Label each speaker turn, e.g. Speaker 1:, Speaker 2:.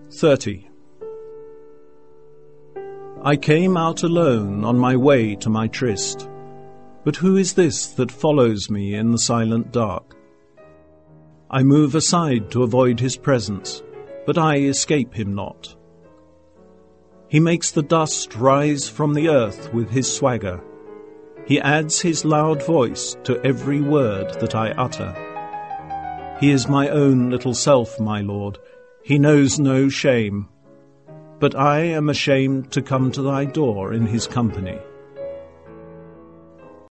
Speaker 1: 30. I came out alone on my way to my tryst, but who is this that follows me in the silent dark? I move aside to avoid his presence, but I escape him not. He makes the dust rise from the earth with his swagger. He adds his loud voice to every word that I utter. He is my own little self, my Lord. He knows no shame. But I am ashamed to come to thy door in his company.